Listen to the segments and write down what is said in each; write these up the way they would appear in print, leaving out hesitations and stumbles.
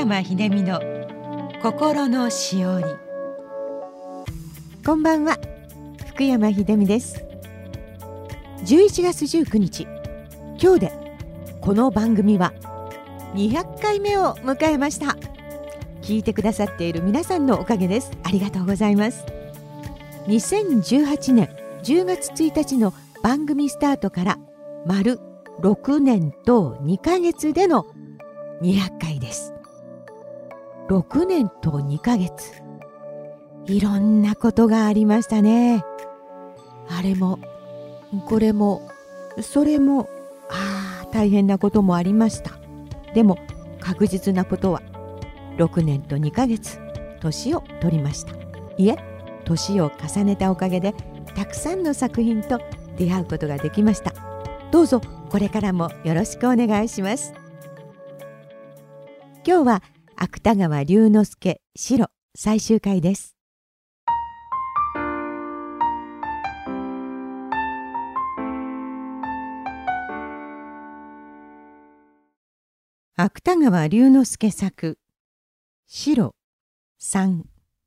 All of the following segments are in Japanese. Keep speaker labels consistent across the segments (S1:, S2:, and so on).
S1: 山秀美の心のしおり。
S2: こんばんは、福山秀美です。11月19日、今日でこの番組は200回目を迎えました。聞いてくださっている皆さんのおかげです。ありがとうございます。2018年10月1日の番組スタートから丸6年と2ヶ月での200回です。6年と2ヶ月、いろんなことがありましたね。あれもこれもそれも大変なこともありました。でも確実なことは6年と2ヶ月年を取りました。いえ、年を重ねたおかげでたくさんの作品と出会うことができました。どうぞこれからもよろしくお願いします。今日は芥川龍之介白最終回です。芥川龍之介作白3。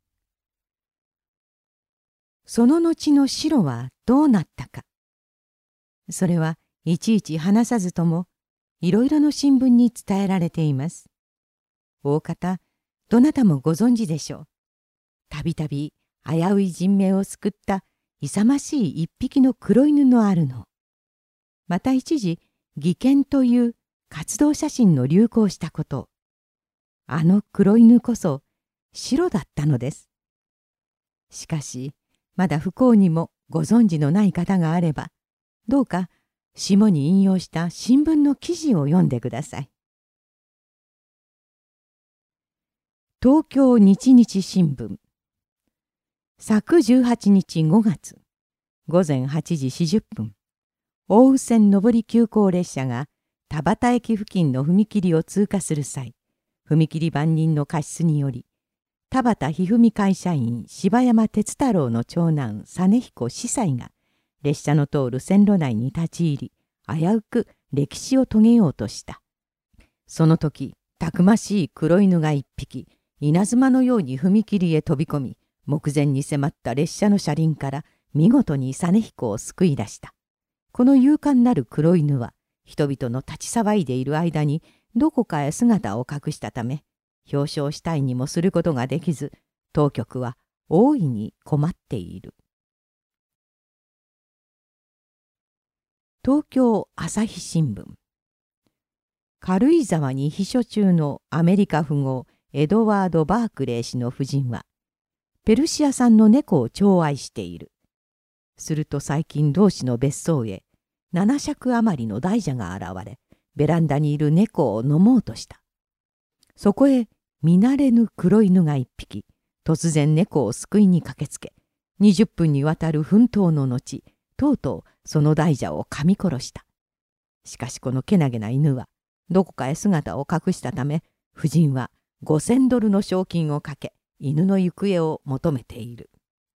S2: その後の白はどうなったか。それはいちいち話さずともいろいろの新聞に伝えられています。大方どなたもご存知でしょう。たびたび危うい人命を救った勇ましい一匹の黒犬のあるの。また一時義犬という活動写真の流行したこと。あの黒犬こそ白だったのです。しかしまだ不幸にもご存知のない方があれば、どうか下に引用した新聞の記事を読んでください。東京日日新聞。昨18日5月午前8時40分、奥羽線上り急行列車が田端駅付近の踏切を通過する際、踏切番人の過失により田端ひふみ会社員柴山哲太郎の長男実彦司祭が列車の通る線路内に立ち入り、危うく歴史を遂げようとした。その時、たくましい黒犬が一匹稲妻のように踏切へ飛び込み、目前に迫った列車の車輪から見事に実彦を救い出した。この勇敢なる黒犬は人々の立ち騒いでいる間にどこかへ姿を隠したため、表彰したいにもすることができず、当局は大いに困っている。東京朝日新聞。軽井沢に秘書中のアメリカ富豪エドワード・バークレー氏の夫人はペルシア産の猫を寵愛している。すると最近同氏の別荘へ7尺余りの大蛇が現れ、ベランダにいる猫を飲もうとした。そこへ見慣れぬ黒犬が一匹、突然猫を救いに駆けつけ、20分にわたる奮闘の後、とうとうその大蛇を噛み殺した。しかしこのけなげな犬はどこかへ姿を隠したため、夫人は$5000の賞金をかけ、犬の行方を求めている。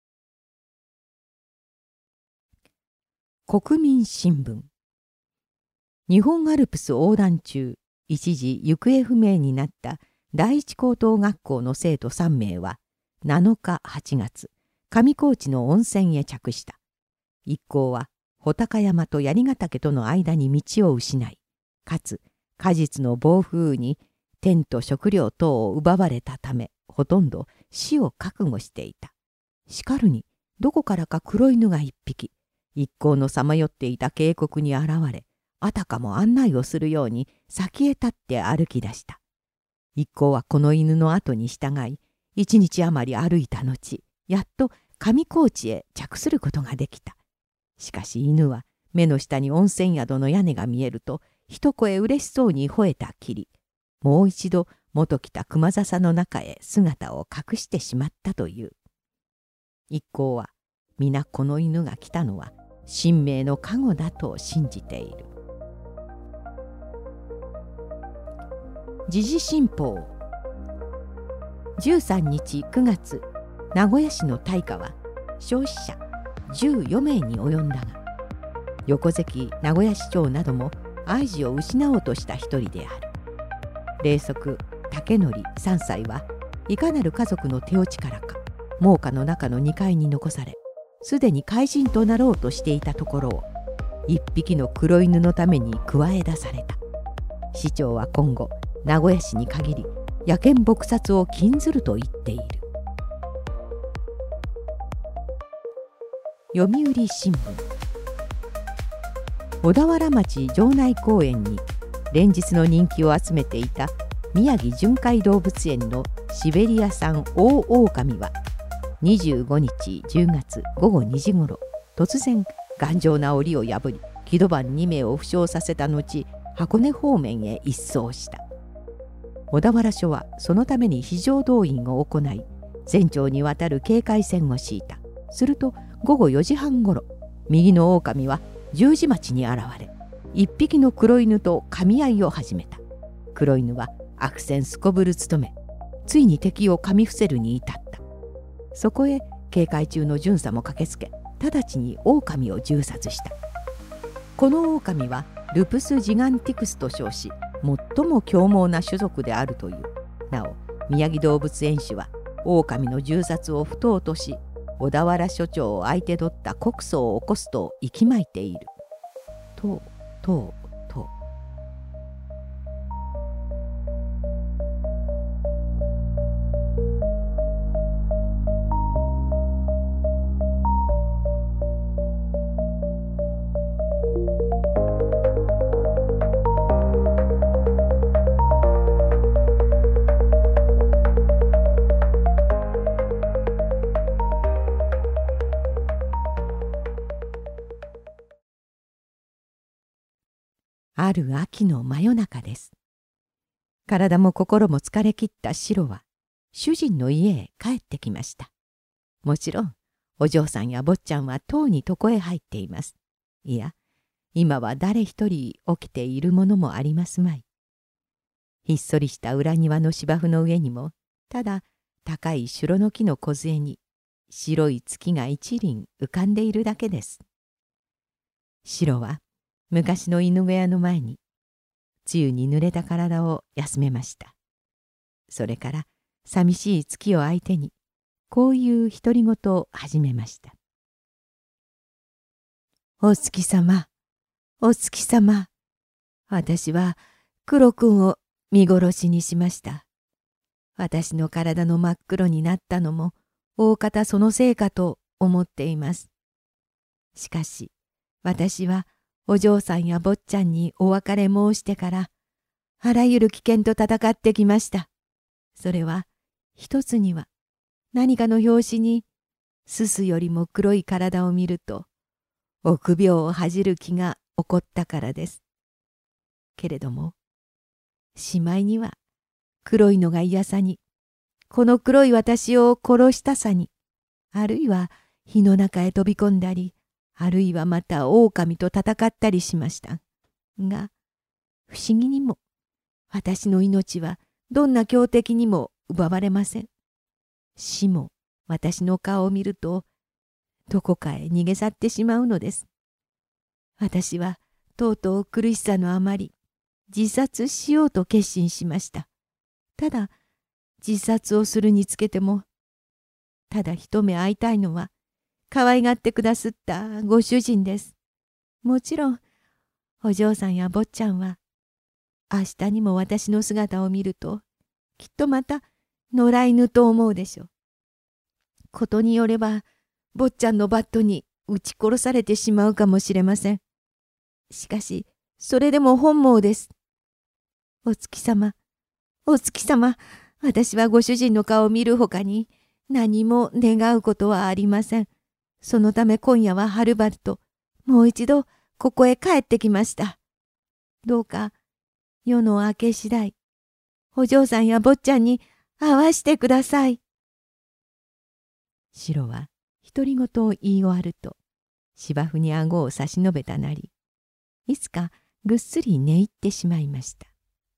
S2: 国民新聞。日本アルプス横断中、一時行方不明になった第一高等学校の生徒3名は7日8月、上高地の温泉へ着した。一行は穂高山と槍ヶ岳との間に道を失い、かつ果実の暴風雨にテント食料等を奪われたため、ほとんど死を覚悟していた。しかるにどこからか黒犬が一匹、一行のさまよっていた渓谷に現れ、あたかも案内をするように先へ立って歩き出した。一行はこの犬の後に従い、1日余り歩いた後、やっと上高地へ着することができた。しかし犬は目の下に温泉宿の屋根が見えると、一声嬉しそうに吠えたきり、もう一度元来た熊笹の中へ姿を隠してしまったという。一行は皆この犬が来たのは神明の加護だと信じている。時事新報。13日9月、名古屋市の大火は焼死者14名に及んだが、横関名古屋市長なども愛事を失おうとした一人である。霊則竹則3歳はいかなる家族の手落ちからか猛火の中の2階に残され、すでに怪人となろうとしていたところを一匹の黒犬のために加え出された。市長は今後名古屋市に限り野犬撲殺を禁ずると言っている。読売新聞。小田原町城内公園に連日の人気を集めていた宮城純海動物園のシベリア産大狼は25日10月午後2時ごろ、突然頑丈な檻を破り木戸番2名を負傷させた後、箱根方面へ一掃した。小田原署はそのために非常動員を行い、全町にわたる警戒線を敷いた。すると午後4時半ごろ、右の狼は十字町に現れ、一匹の黒犬と噛み合いを始めた。黒犬は悪戦すこぶる務め、ついに敵を噛み伏せるに至った。そこへ警戒中の巡査も駆けつけ、直ちに狼を銃殺した。この狼はルプス・ジガンティクスと称し、最も凶猛な種族であるという。なお宮城動物園主は狼の銃殺を不当とし、小田原署長を相手取った告訴を起こすと息巻いている。と。ある秋の真夜中です。体も心も疲れ切ったシロは主人の家へ帰ってきました。もちろんお嬢さんや坊ちゃんはとうに床へ入っています。いや、今は誰一人起きているものもありますまい。ひっそりした裏庭の芝生の上にも、ただ高いシュロの木の梢に白い月が一輪浮かんでいるだけです。シロは昔の犬小屋の前に露に濡れた体を休めました。それから寂しい月を相手にこういう独り言を始めました。お月様、お月様、私は黒くんを見殺しにしました。私の体の真っ黒になったのも大方そのせいかと思っています。しかし私はお嬢さんや坊ちゃんにお別れ申してからあらゆる危険と戦ってきました。それは一つには何かの拍子にすすよりも黒い体を見ると臆病を恥じる気が起こったからです。けれどもしまいには黒いのが嫌さに、この黒い私を殺したさに、あるいは火の中へ飛び込んだり、あるいはまた狼と戦ったりしました。が、不思議にも私の命はどんな強敵にも奪われません。死も私の顔を見るとどこかへ逃げ去ってしまうのです。私はとうとう苦しさのあまり自殺しようと決心しました。ただ自殺をするにつけても、ただ一目会いたいのは可愛がってくだすったご主人です。もちろんお嬢さんや坊ちゃんは明日にも私の姿を見るときっとまた野良犬と思うでしょう。ことによれば坊ちゃんのバットに撃ち殺されてしまうかもしれません。しかしそれでも本望です。お月様、お月様、私はご主人の顔を見るほかに何も願うことはありません。そのため今夜ははるばるともう一度ここへ帰ってきました。どうか夜の明け次第、お嬢さんや坊ちゃんに会わしてください。シロは独り言を言い終わると、芝生に顎を差し伸べたなり、いつかぐっすり寝入ってしまいました。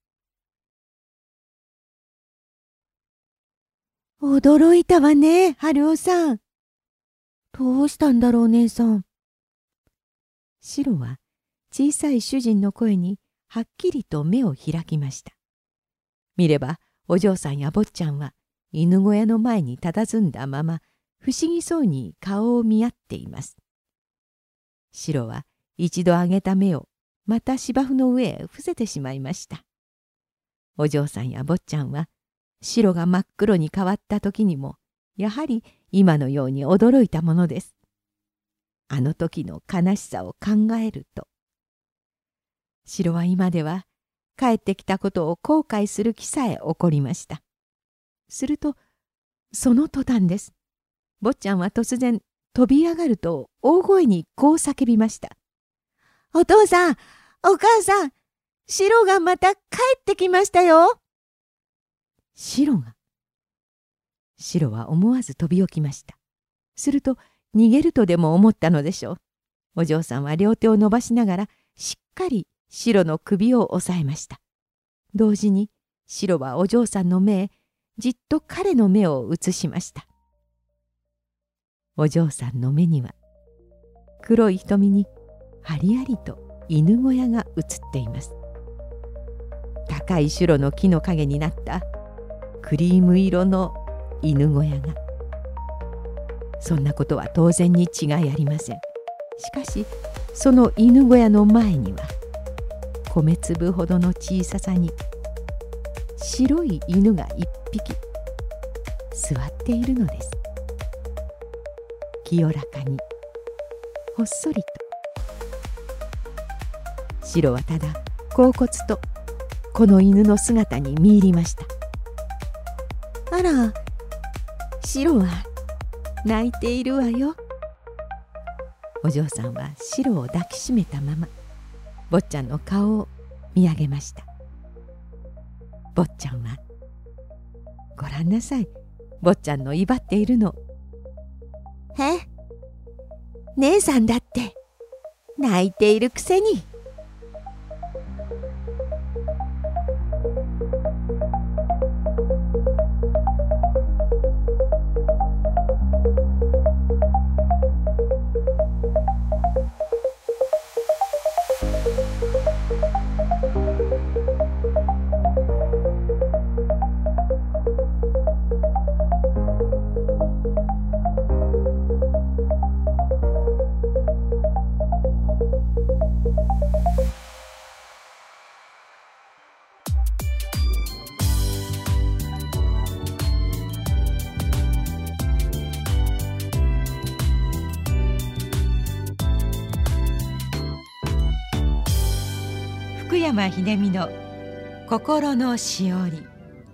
S2: 驚いたわね、春雄さん。どうしたんだろう、姉さん。シロは小さい主人の声にはっきりと目を開きました。見ればお嬢さんや坊ちゃんは犬小屋の前に佇んだまま不思議そうに顔を見合っています。シロは一度上げた目をまた芝生の上へ伏せてしまいました。お嬢さんや坊ちゃんはシロが真っ黒に変わった時にもやはり今のように驚いたものです。あの時の悲しさを考えると、シロは今では帰ってきたことを後悔する気さえ起こりました。するとその途端です。坊ちゃんは突然飛び上がると大声にこう叫びました。お父さん、お母さん、シロがまた帰ってきましたよ。シロは思わず飛び起きました。すると逃げるとでも思ったのでしょう。お嬢さんは両手を伸ばしながらしっかりシロの首を押さえました。同時にシロはお嬢さんの目へじっと彼の目を移しました。お嬢さんの目には黒い瞳にはりありと犬小屋が映っています。高いシュロの木の陰になったクリーム色の犬小屋が。そんなことは当然に違いありません。しかしその犬小屋の前には米粒ほどの小ささに白い犬が一匹座っているのです。清らかにほっそりと。シロはただ恍惚とこの犬の姿に見入りました。あら、シロは泣いているわよ。お嬢さんはシロを抱きしめたまま坊ちゃんの顔を見上げました。坊ちゃんはごらんなさい、坊ちゃんの威張っているの。姉さんだって泣いているくせに。
S1: 福山秀美の心のしおり。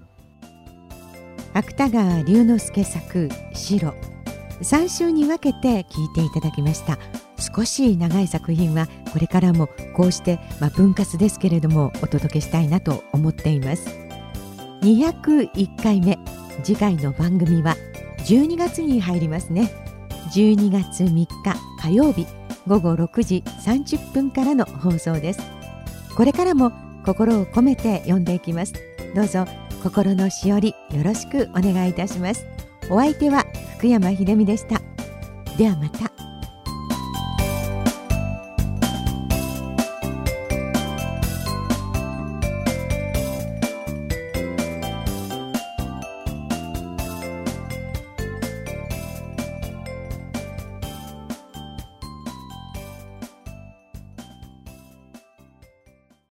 S2: 芥川龍之介作「シロ」3週に分けて聞いていただきました。少し長い作品はこれからもこうして、分割ですけれどもお届けしたいなと思っています。201回目、次回の番組は12月に入りますね。12月3日火曜日午後6時30分からの放送です。これからも心を込めて読んでいきます。どうぞ心のしおりよろしくお願いいたします。お相手は福山秀美でした。ではまた。